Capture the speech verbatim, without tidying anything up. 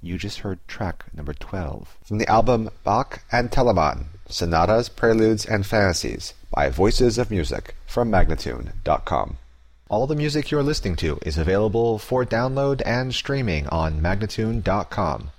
You just heard track number twelve from the album Bach and Telemann, Sonatas, Preludes, and Fantasies by Voices of Music from Magnatune dot com. All the music you're listening to is available for download and streaming on Magnatune dot com.